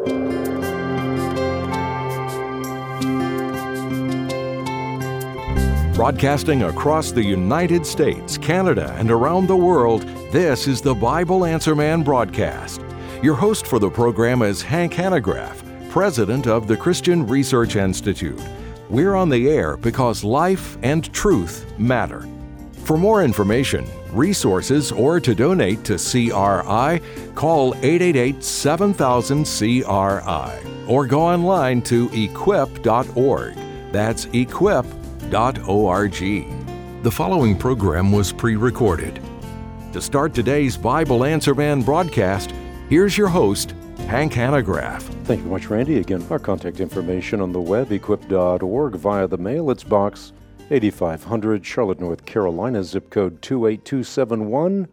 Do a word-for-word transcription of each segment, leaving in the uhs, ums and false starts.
Broadcasting across the United States, Canada, and around the world, this is the Bible Answer Man broadcast. Your host for the program is Hank Hanegraaff, president of the Christian Research Institute. We're on the air because life and truth matter. For more information, resources, or to donate to C R I, call eight eight eight, seven thousand, C R I or go online to equip dot org. That's equip dot org. The following program was pre-recorded. To start today's Bible Answer Man broadcast, here's your host, Hank Hanegraaff. Thank you much, Randy. Again, our contact information on the web, equip dot org, via the mail. It's box eighty-five hundred, Charlotte, North Carolina, zip code two eight two seven one.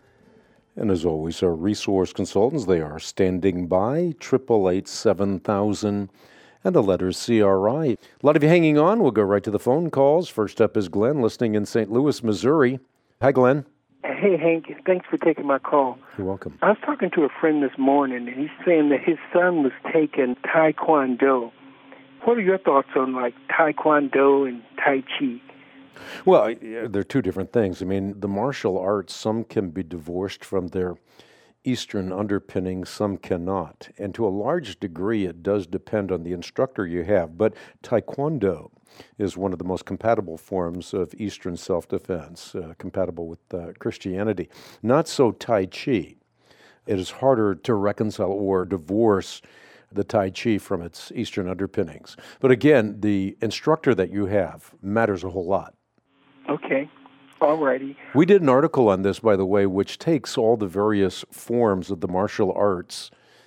And as always, our resource consultants, they are standing by, eight eight eight, seven thousand, and the letters C R I. A lot of you hanging on. We'll go right to the phone calls. First up is Glenn, listening in Saint Louis, Missouri. Hi, Glenn. Hey, Hank. Thanks for taking my call. You're welcome. I was talking to a friend this morning, and he's saying that his son was taking Taekwondo. What are your thoughts on, like, Taekwondo and Tai Chi? Well, they're two different things. I mean, the martial arts, some can be divorced from their Eastern underpinnings, some cannot. And to a large degree, it does depend on the instructor you have. But Taekwondo is one of the most compatible forms of Eastern self-defense, uh, compatible with uh, Christianity. Not so Tai Chi. It is harder to reconcile or divorce the Tai Chi from its Eastern underpinnings. But again, the instructor that you have matters a whole lot. Okay. Alrighty. We did an article on this, by the way, which takes all the various forms of the martial arts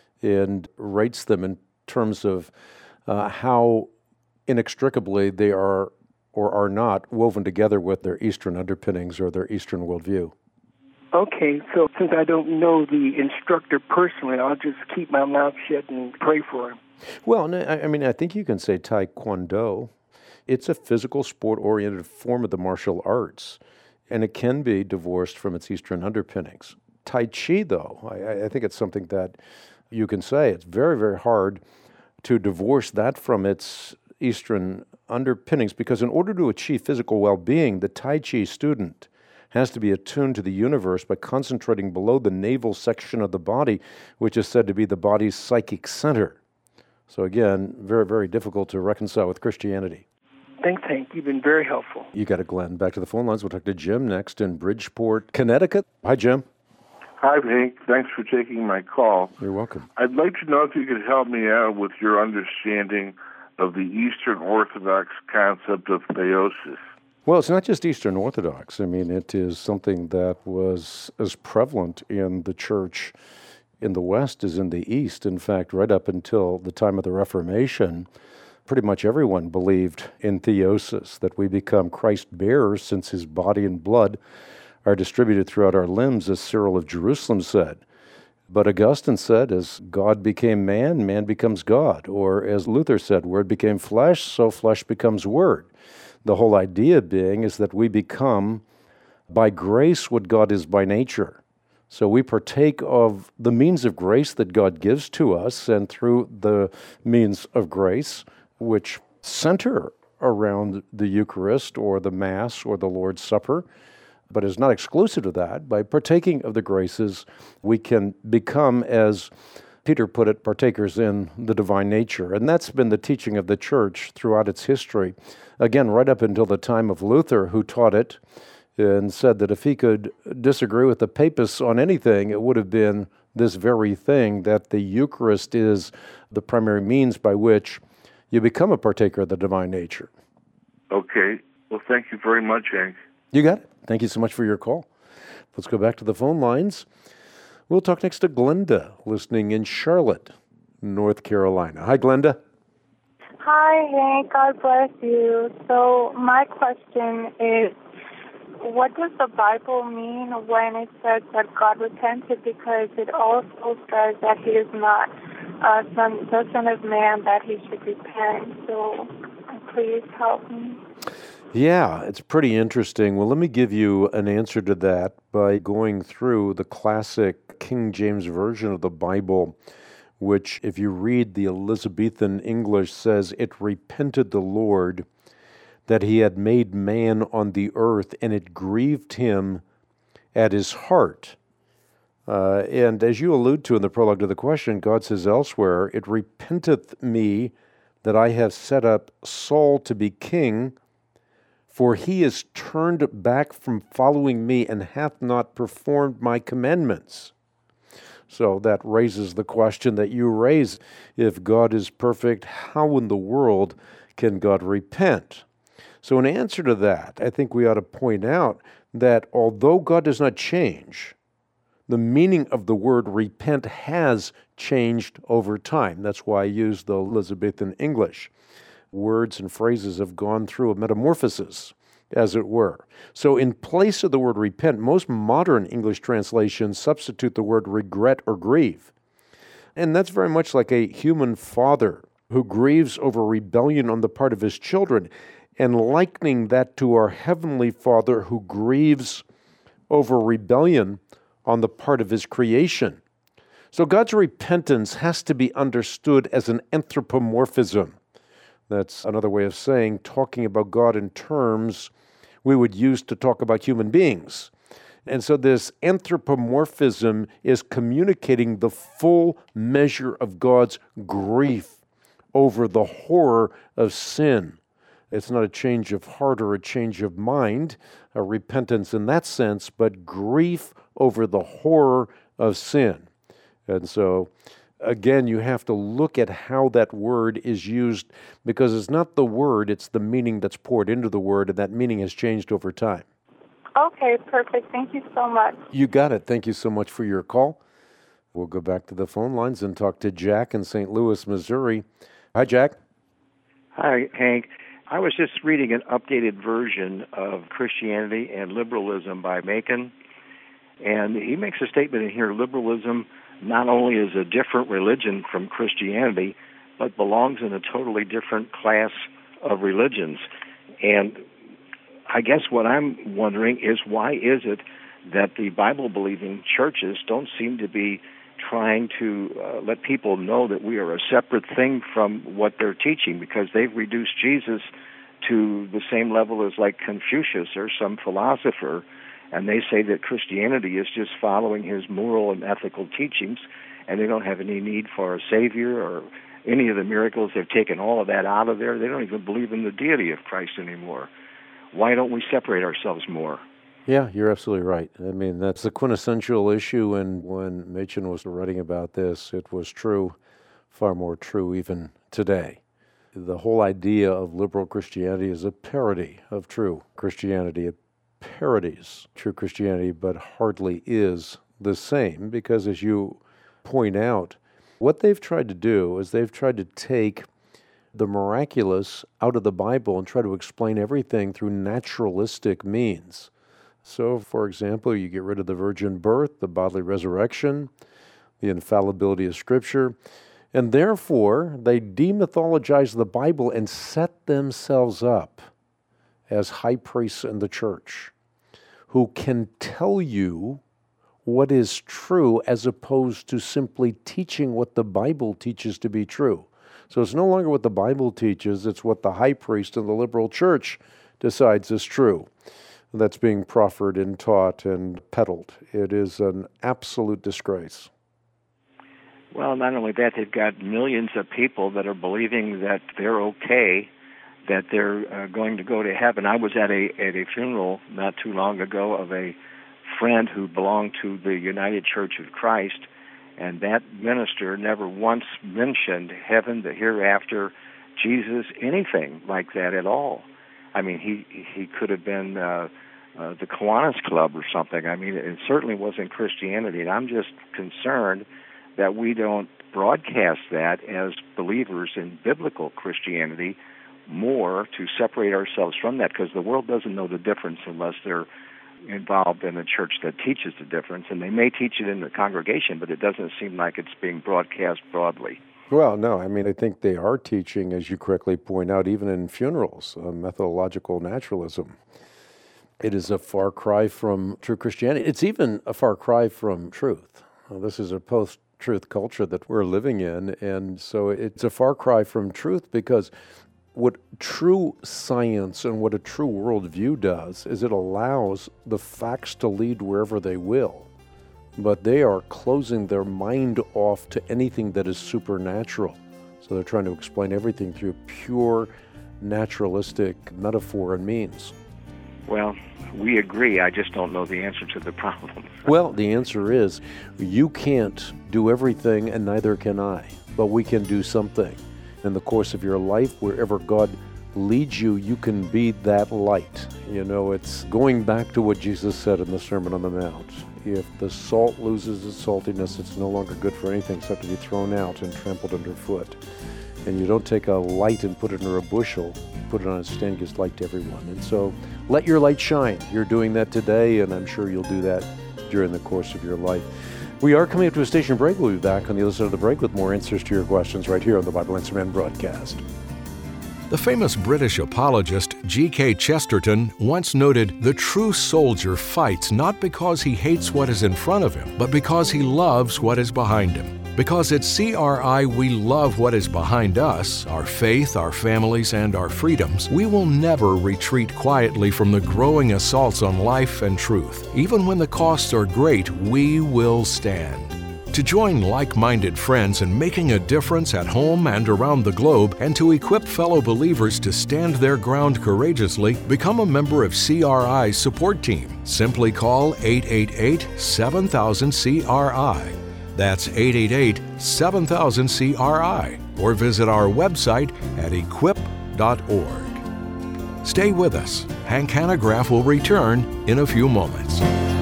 and rates them in terms of uh, how inextricably they are or are not woven together with their Eastern underpinnings or their Eastern worldview. Okay, so since I don't know the instructor personally, I'll just keep my mouth shut and pray for him. Well, I mean, I think you can say Taekwondo. It's a physical, sport-oriented form of the martial arts, and it can be divorced from its Eastern underpinnings. Tai Chi, though, I, I think it's something that you can say. It's very, very hard to divorce that from its Eastern underpinnings, because in order to achieve physical well-being, the Tai Chi student has to be attuned to the universe by concentrating below the navel section of the body, which is said to be the body's psychic center. So again, very, very difficult to reconcile with Christianity. Thanks, Hank. You've been very helpful. You got it, Glenn. Back to the phone lines. We'll talk to Jim next in Bridgeport, Connecticut. Hi, Jim. Hi, Hank. Thanks for taking my call. You're welcome. I'd like to know if you could help me out with your understanding of the Eastern Orthodox concept of theosis. Well, it's not just Eastern Orthodox. I mean, it is something that was as prevalent in the church in the West as in the East. In fact, right up until the time of the Reformation, pretty much everyone believed in theosis, that we become Christ-bearers since his body and blood are distributed throughout our limbs, as Cyril of Jerusalem said. But Augustine said, as God became man, man becomes God. Or as Luther said, word became flesh, so flesh becomes word. The whole idea being is that we become, by grace, what God is by nature. So we partake of the means of grace that God gives to us, and through the means of grace, which center around the Eucharist or the Mass or the Lord's Supper, but is not exclusive to that. By partaking of the graces, we can become, as Peter put it, partakers in the divine nature. And that's been the teaching of the church throughout its history. Again, right up until the time of Luther, who taught it and said that if he could disagree with the papists on anything, it would have been this very thing, that the Eucharist is the primary means by which you become a partaker of the divine nature. Okay. Well, thank you very much, Hank. You got it. Thank you so much for your call. Let's go back to the phone lines. We'll talk next to Glenda, listening in Charlotte, North Carolina. Hi, Glenda. Hi, Hank. God bless you. So my question is, what does the Bible mean when it says that God repented? Because it also says that he is not uh, son, the Son of Man, that he should repent. So please help me. Yeah, it's pretty interesting. Well, let me give you an answer to that by going through the classic King James Version of the Bible, which, if you read the Elizabethan English, says, "It repented the Lord that he had made man on the earth, and it grieved him at his heart." Uh, and as you allude to in the prologue to the question, God says elsewhere, "It repenteth me that I have set up Saul to be king, for he is turned back from following me and hath not performed my commandments." So that raises the question that you raise. If God is perfect, how in the world can God repent? So in answer to that, I think we ought to point out that although God does not change, the meaning of the word repent has changed over time. That's why I use the Elizabethan English. Words and phrases have gone through a metamorphosis, as it were. So in place of the word repent, most modern English translations substitute the word regret or grieve. And that's very much like a human father who grieves over rebellion on the part of his children, and likening that to our Heavenly Father who grieves over rebellion on the part of his creation. So God's repentance has to be understood as an anthropomorphism. That's another way of saying, talking about God in terms we would use to talk about human beings. And so this anthropomorphism is communicating the full measure of God's grief over the horror of sin. It's not a change of heart or a change of mind, a repentance in that sense, but grief over the horror of sin. And so, again, you have to look at how that word is used, because it's not the word, it's the meaning that's poured into the word, and that meaning has changed over time. Okay, perfect. Thank you so much. You got it. Thank you so much for your call. We'll go back to the phone lines and talk to Jack in Saint Louis, Missouri. Hi, Jack. Hi, Hank. I was just reading an updated version of Christianity and Liberalism by Macon, and he makes a statement in here: liberalism not only is a different religion from Christianity, but belongs in a totally different class of religions. And I guess what I'm wondering is, why is it that the Bible-believing churches don't seem to be trying to uh, let people know that we are a separate thing from what they're teaching, because they've reduced Jesus to the same level as like Confucius or some philosopher, and they say that Christianity is just following his moral and ethical teachings, and they don't have any need for a Savior or any of the miracles. They've taken all of that out of there. They don't even believe in the deity of Christ anymore. Why don't we separate ourselves more? Yeah, you're absolutely right. I mean, that's the quintessential issue, and when Machen was writing about this, it was true, far more true even today. The whole idea of liberal Christianity is a parody of true Christianity. It parodies true Christianity, but hardly is the same, because as you point out, what they've tried to do is they've tried to take the miraculous out of the Bible and try to explain everything through naturalistic means. So, for example, you get rid of the virgin birth, the bodily resurrection, the infallibility of Scripture, and therefore they demythologize the Bible and set themselves up as high priests in the church who can tell you what is true as opposed to simply teaching what the Bible teaches to be true. So it's no longer what the Bible teaches, it's what the high priest in the liberal church decides is true. That's being proffered and taught and peddled. It is an absolute disgrace. Well, not only that, they've got millions of people that are believing that they're okay, that they're uh, going to go to heaven. I was at a at a funeral not too long ago of a friend who belonged to the United Church of Christ, and that minister never once mentioned heaven, the hereafter, Jesus, anything like that at all. I mean, he he could have been uh, uh, the Kiwanis Club or something. I mean, it certainly wasn't Christianity, and I'm just concerned that we don't broadcast that as believers in biblical Christianity more, to separate ourselves from that, because the world doesn't know the difference unless they're involved in a church that teaches the difference, and they may teach it in the congregation, but it doesn't seem like it's being broadcast broadly. Well, no, I mean, I think they are teaching, as you correctly point out, even in funerals, uh, methodological naturalism. It is a far cry from true Christianity. It's even a far cry from truth. Uh, this is a post truth culture that we're living in. And so it's a far cry from truth, because what true science and what a true worldview does is it allows the facts to lead wherever they will. But they are closing their mind off to anything that is supernatural. So they're trying to explain everything through pure naturalistic metaphor and means. Well, we agree. I just don't know the answer to the problem. Well, the answer is you can't do everything, and neither can I. But we can do something. In the course of your life, wherever God leads you, you can be that light. You know, it's going back to what Jesus said in the Sermon on the Mount. If the salt loses its saltiness, it's no longer good for anything except to be thrown out and trampled underfoot. And you don't take a light and put it under a bushel, put it on a stand, gives light to everyone. And so let your light shine. You're doing that today, and I'm sure you'll do that during the course of your life. We are coming up to a station break. We'll be back on the other side of the break with more answers to your questions right here on the Bible Answer Man broadcast. The famous British apologist G K Chesterton once noted, "The true soldier fights not because he hates what is in front of him, but because he loves what is behind him." Because at C R I we love what is behind us, our faith, our families, and our freedoms, we will never retreat quietly from the growing assaults on life and truth. Even when the costs are great, we will stand. To join like-minded friends in making a difference at home and around the globe, and to equip fellow believers to stand their ground courageously, become a member of C R I's support team. Simply call eight eight eight, seven thousand, C R I. That's eight eight eight, seven thousand, C R I, or visit our website at equip dot org. Stay with us. Hank Hanegraaff will return in a few moments.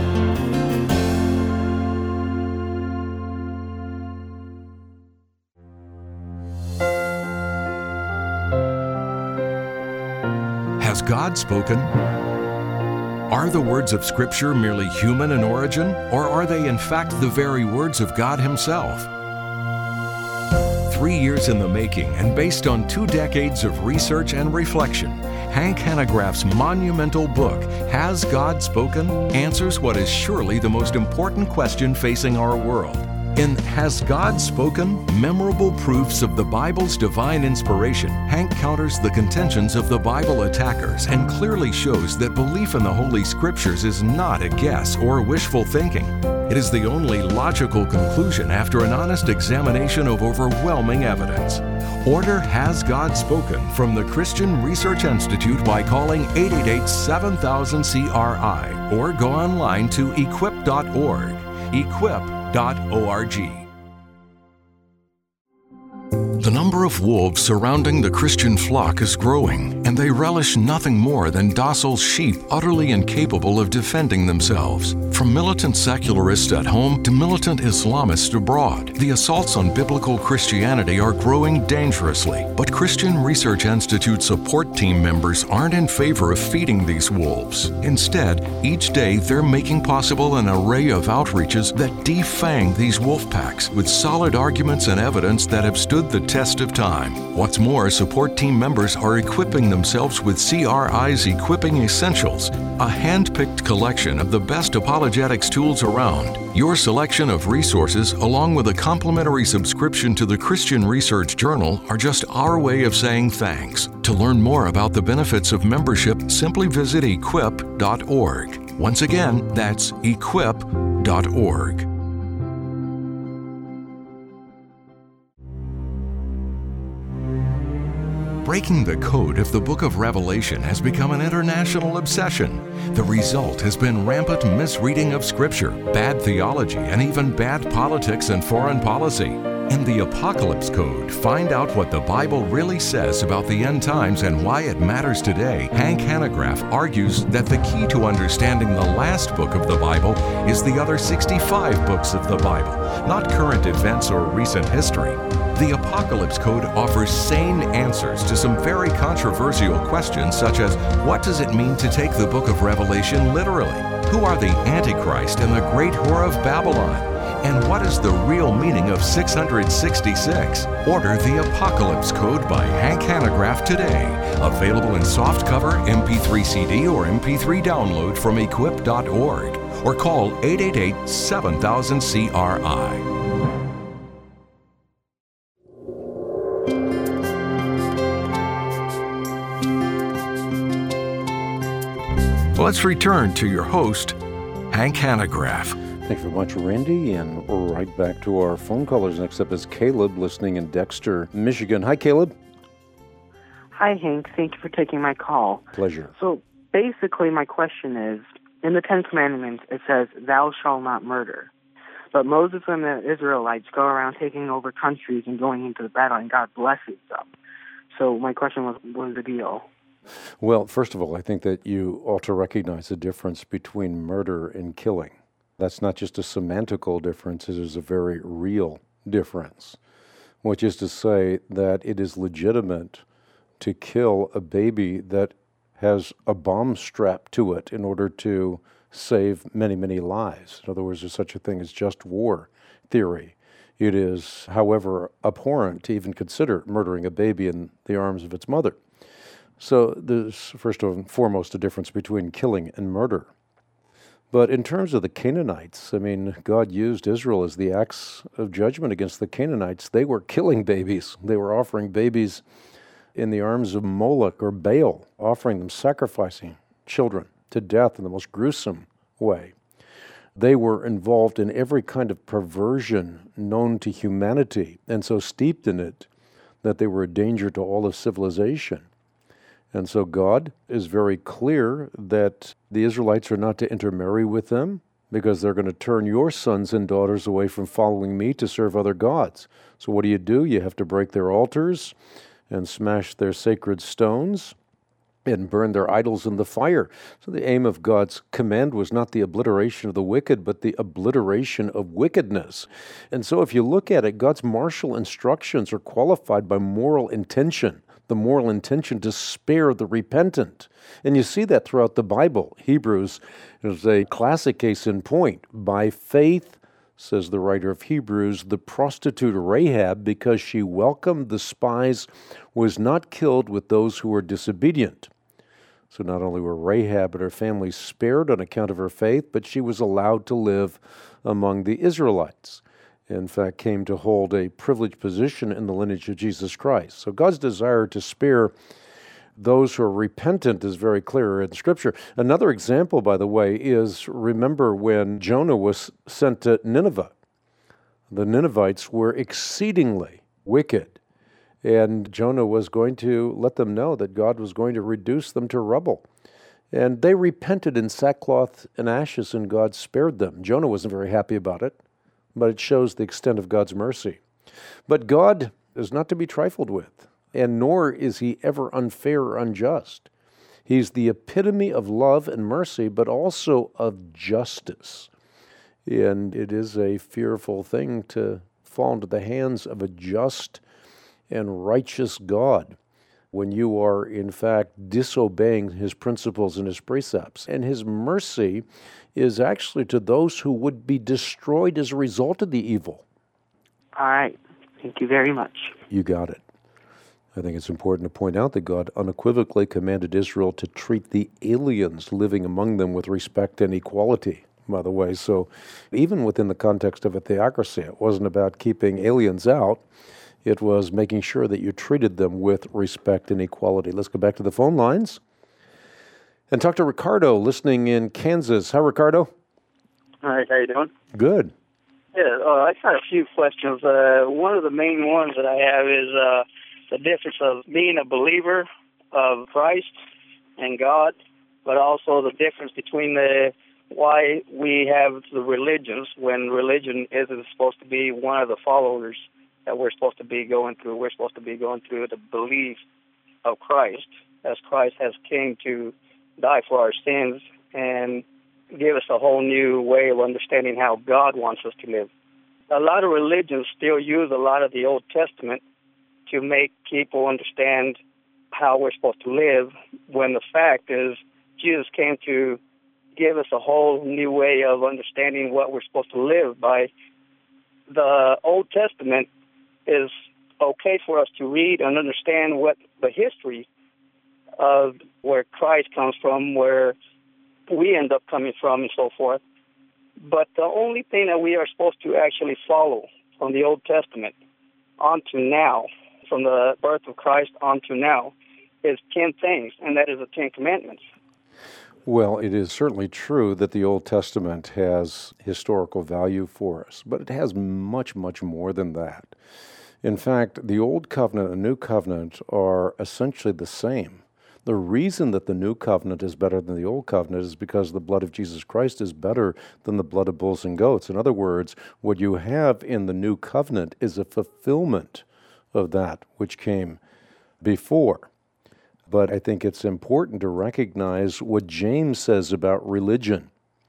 Has God spoken? Are the words of Scripture merely human in origin, or are they in fact the very words of God Himself? Three years in the making and based on two decades of research and reflection, Hank Hanegraaff's monumental book, Has God Spoken?, answers what is surely the most important question facing our world. In Has God Spoken? Memorable Proofs of the Bible's Divine Inspiration, Hank counters the contentions of the Bible attackers and clearly shows that belief in the Holy Scriptures is not a guess or wishful thinking. It is the only logical conclusion after an honest examination of overwhelming evidence. Order Has God Spoken from the Christian Research Institute by calling eight eight eight, seven thousand, C R I or go online to equip dot org. equip dot org. The number of wolves surrounding the Christian flock is growing, and they relish nothing more than docile sheep utterly incapable of defending themselves. From militant secularists at home to militant Islamists abroad, the assaults on biblical Christianity are growing dangerously. But Christian Research Institute support team members aren't in favor of feeding these wolves. Instead, each day they're making possible an array of outreaches that defang these wolf packs with solid arguments and evidence that have stood the test of time. What's more, support team members are equipping themselves with C R I's Equipping Essentials, a hand-picked collection of the best apologetics tools around. Your selection of resources, along with a complimentary subscription to the Christian Research Journal, are just our way of saying thanks. To learn more about the benefits of membership, simply visit equip dot org. Once again, that's equip dot org. Breaking the code of the Book of Revelation has become an international obsession. The result has been rampant misreading of Scripture, bad theology, and even bad politics and foreign policy. In the Apocalypse Code, find out what the Bible really says about the end times and why it matters today. Hank Hanegraaff argues that the key to understanding the last book of the Bible is the other sixty-five books of the Bible, not current events or recent history. The Apocalypse Code offers sane answers to some very controversial questions, such as what does it mean to take the book of Revelation literally? Who are the Antichrist and the great whore of Babylon? And what is the real meaning of six hundred sixty-six? Order the Apocalypse Code by Hank Hanegraaff today. Available in softcover, M P three C D, or M P three download from equip dot org. Or call eight eight eight, seven thousand, C R I. Let's return to your host, Hank Hanegraaff. Thank you very much, Randy. And right back to our phone callers. Next up is Caleb, listening in Dexter, Michigan. Hi, Caleb. Hi, Hank. Thank you for taking my call. Pleasure. So basically, my question is, in the Ten Commandments, it says, thou shalt not murder. But Moses and the Israelites go around taking over countries and going into the battle, and God blesses them. So my question was, what is the deal? Well, first of all, I think that you ought to recognize the difference between murder and killing. That's not just a semantical difference, it is a very real difference, which is to say that it is legitimate to kill a baby that has a bomb strapped to it in order to save many, many lives. In other words, there's such a thing as just war theory. It is, however, abhorrent to even consider murdering a baby in the arms of its mother. So there's, first and foremost, a difference between killing and murder. But in terms of the Canaanites, I mean, God used Israel as the axe of judgment against the Canaanites. They were killing babies. They were offering babies in the arms of Moloch or Baal, offering them, sacrificing children to death in the most gruesome way. They were involved in every kind of perversion known to humanity, and so steeped in it that they were a danger to all of civilization. And so God is very clear that the Israelites are not to intermarry with them because they're going to turn your sons and daughters away from following me to serve other gods. So what do you do? You have to break their altars and smash their sacred stones and burn their idols in the fire. So the aim of God's command was not the obliteration of the wicked, but the obliteration of wickedness. And so if you look at it, God's martial instructions are qualified by moral intention. The moral intention to spare the repentant. And you see that throughout the Bible. Hebrews is a classic case in point. By faith, says the writer of Hebrews, the prostitute Rahab, because she welcomed the spies, was not killed with those who were disobedient. So not only were Rahab and her family spared on account of her faith, but she was allowed to live among the Israelites. In fact, came to hold a privileged position in the lineage of Jesus Christ. So God's desire to spare those who are repentant is very clear in Scripture. Another example, by the way, is remember when Jonah was sent to Nineveh. The Ninevites were exceedingly wicked, and Jonah was going to let them know that God was going to reduce them to rubble. And they repented in sackcloth and ashes, and God spared them. Jonah wasn't very happy about it, but it shows the extent of God's mercy. But God is not to be trifled with, and nor is he ever unfair or unjust. He's the epitome of love and mercy, but also of justice. And it is a fearful thing to fall into the hands of a just and righteous God when you are, in fact, disobeying his principles and his precepts. And his mercy is actually to those who would be destroyed as a result of the evil. All right. Thank you very much. You got it. I think it's important to point out that God unequivocally commanded Israel to treat the aliens living among them with respect and equality, by the way. So even within the context of a theocracy, it wasn't about keeping aliens out. It was making sure that you treated them with respect and equality. Let's go back to the phone lines and talk to Ricardo, listening in Kansas. Hi, Ricardo. Hi, how you doing? Good. Yeah, uh, I got a few questions. Uh, one of the main ones that I have is uh, the difference of being a believer of Christ and God, but also the difference between the why we have the religions when religion isn't supposed to be one of the followers that we're supposed to be going through. We're supposed to be going through the belief of Christ, as Christ has came to die for our sins and give us a whole new way of understanding how God wants us to live. A lot of religions still use a lot of the Old Testament to make people understand how we're supposed to live, when the fact is Jesus came to give us a whole new way of understanding what we're supposed to live by. The Old Testament is okay for us to read and understand what the history of where Christ comes from, where we end up coming from, and so forth. But the only thing that we are supposed to actually follow from the Old Testament on to now, from the birth of Christ on to now is ten things, and that is the Ten Commandments. Well, it is certainly true that the Old Testament has historical value for us, but it has much, much more than that. In fact, the Old Covenant and New Covenant are essentially the same. The reason that the New Covenant is better than the Old Covenant is because the blood of Jesus Christ is better than the blood of bulls and goats. In other words, what you have in the New Covenant is a fulfillment of that which came before. But I think it's important to recognize what James says about religion.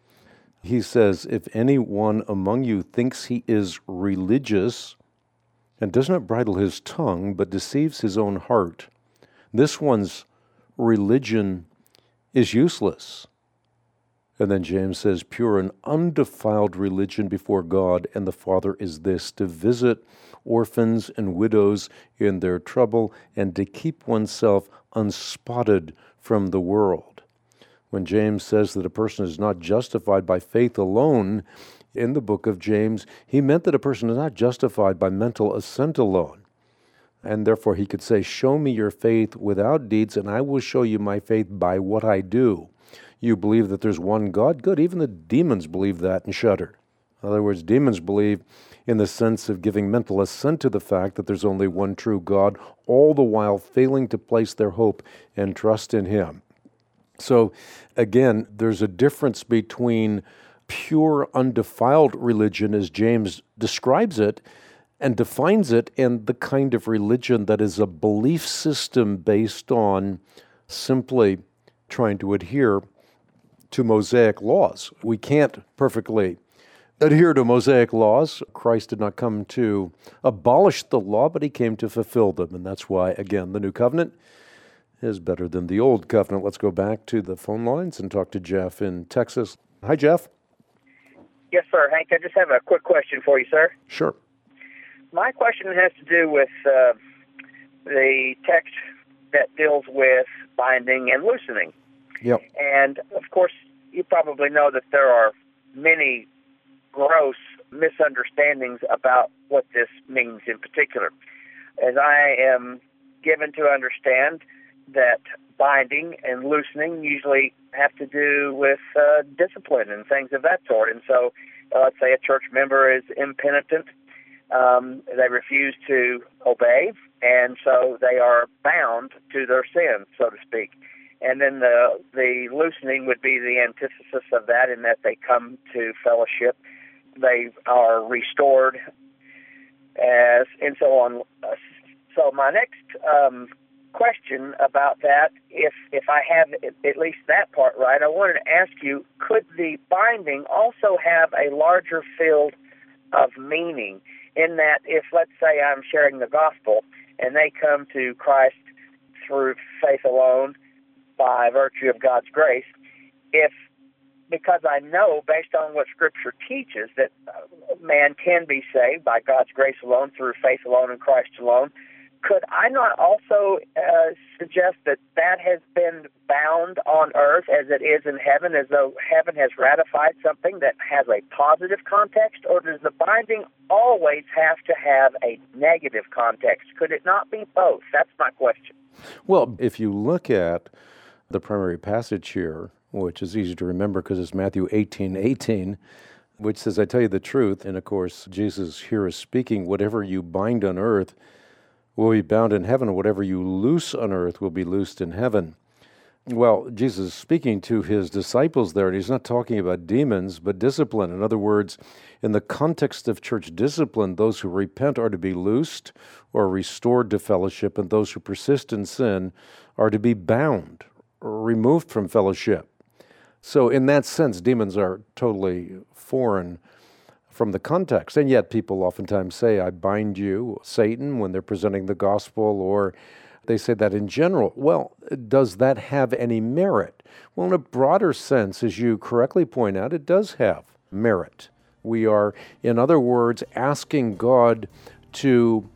He says, if anyone among you thinks he is religious and does not bridle his tongue but deceives his own heart, this one's religion is useless. And then James says, pure and undefiled religion before God and the Father is this, to visit orphans and widows in their trouble and to keep oneself unspotted from the world. When James says that a person is not justified by faith alone, in the book of James, he meant that a person is not justified by mental assent alone. And therefore he could say, show me your faith without deeds, and I will show you my faith by what I do. You believe that there's one God? Good. Even the demons believe that and shudder. In other words, demons believe in the sense of giving mental assent to the fact that there's only one true God, all the while failing to place their hope and trust in Him. So, again, there's a difference between pure, undefiled religion, as James describes it, and defines it, and the kind of religion that is a belief system based on simply trying to adhere to Mosaic laws. We can't perfectly adhere to Mosaic laws. Christ did not come to abolish the law, but He came to fulfill them, and that's why, again, the New Covenant is better than the Old Covenant. Let's go back to the phone lines and talk to Jeff in Texas. Hi, Jeff. Yes, sir. Hank, I just have a quick question for you, sir. Sure. My question has to do with uh, the text that deals with binding and loosening. Yep. And, of course, you probably know that there are many gross misunderstandings about what this means in particular. As I am given to understand that binding and loosening usually have to do with uh, discipline and things of that sort. And so uh, let's say a church member is impenitent. Um, they refuse to obey, and so they are bound to their sin, so to speak. And then the the loosening would be the antithesis of that, in that they come to fellowship, they are restored, as and so on. So my next um, question about that, if if I have at least that part right, I wanted to ask you: could the binding also have a larger field of meaning? In that, if, let's say, I'm sharing the gospel and they come to Christ through faith alone by virtue of God's grace, if, because I know, based on what Scripture teaches, that man can be saved by God's grace alone, through faith alone in Christ alone, could I not also uh, suggest that that has been bound on earth as it is in heaven, as though heaven has ratified something that has a positive context? Or does the binding always have to have a negative context? Could it not be both? That's my question. Well, if you look at the primary passage here, which is easy to remember because it's Matthew eighteen eighteen, which says, I tell you the truth, and of course Jesus here is speaking, whatever you bind on earth will be bound in heaven, whatever you loose on earth will be loosed in heaven. Well, Jesus is speaking to His disciples there, and He's not talking about demons, but discipline. In other words, in the context of church discipline, those who repent are to be loosed or restored to fellowship, and those who persist in sin are to be bound or removed from fellowship. So in that sense, demons are totally foreign from the context. And yet people oftentimes say, I bind you, Satan, when they're presenting the gospel, or they say that in general. Well, does that have any merit? Well, in a broader sense, as you correctly point out, it does have merit. We are, in other words, asking God to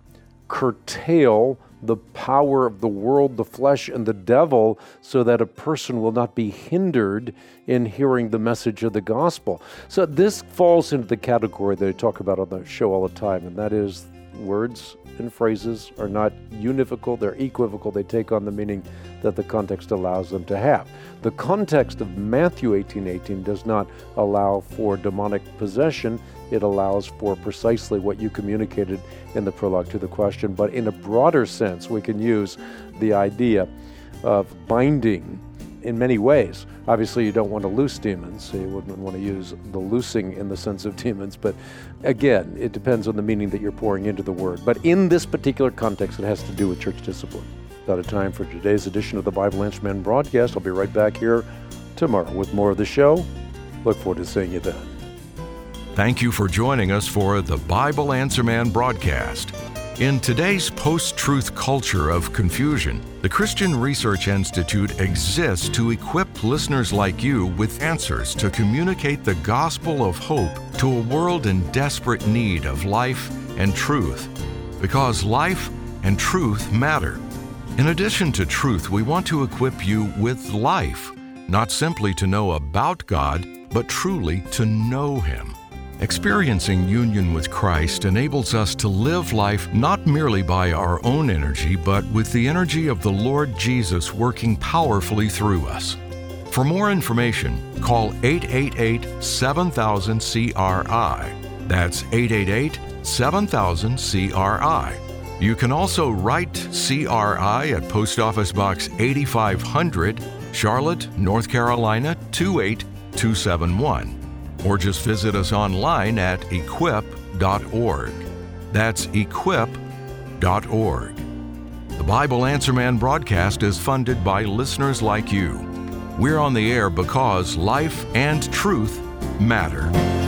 curtail the power of the world, the flesh, and the devil, so that a person will not be hindered in hearing the message of the gospel. So this falls into the category that I talk about on the show all the time, and that is words and phrases are not univocal, they're equivocal. They take on the meaning that the context allows them to have. The context of Matthew eighteen eighteen does not allow for demonic possession. It allows for precisely what you communicated in the prologue to the question. But in a broader sense, we can use the idea of binding in many ways. Obviously, you don't want to loose demons, so you wouldn't want to use the loosing in the sense of demons. But again, it depends on the meaning that you're pouring into the word. But in this particular context, it has to do with church discipline. Out of time for today's edition of the Bible Answer Man broadcast. I'll be right back here tomorrow with more of the show. Look forward to seeing you then. Thank you for joining us for the Bible Answer Man broadcast. In today's post-truth culture of confusion, the Christian Research Institute exists to equip listeners like you with answers to communicate the gospel of hope to a world in desperate need of life and truth. Because life and truth matter. In addition to truth, we want to equip you with life, not simply to know about God, but truly to know Him. Experiencing union with Christ enables us to live life not merely by our own energy, but with the energy of the Lord Jesus working powerfully through us. For more information, call eight eight eight, seven thousand, C R I. That's eight eight eight, seven thousand, C R I. You can also write C R I at Post Office Box eighty-five hundred, Charlotte, North Carolina two eight two seven one. Or just visit us online at equip dot org. That's equip dot org. The Bible Answer Man broadcast is funded by listeners like you. We're on the air because life and truth matter.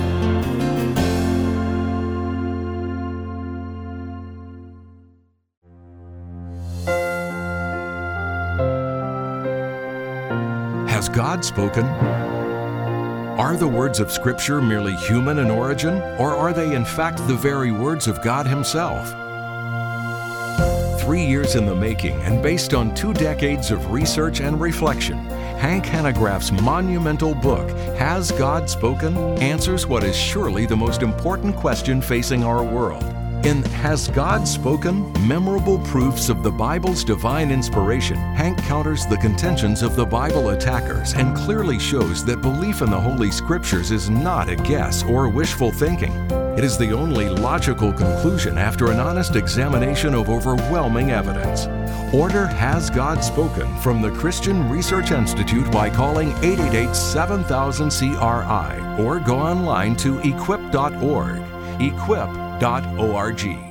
Has God spoken? Are the words of Scripture merely human in origin, or are they in fact the very words of God Himself? Three years in the making and based on two decades of research and reflection, Hank Hanegraaff's monumental book, Has God Spoken?, answers what is surely the most important question facing our world. In Has God Spoken? Memorable Proofs of the Bible's Divine Inspiration, Hank counters the contentions of the Bible attackers and clearly shows that belief in the Holy Scriptures is not a guess or wishful thinking. It is the only logical conclusion after an honest examination of overwhelming evidence. Order Has God Spoken from the Christian Research Institute by calling eight eight eight, seven thousand, C R I or go online to equip dot org. equip dot org.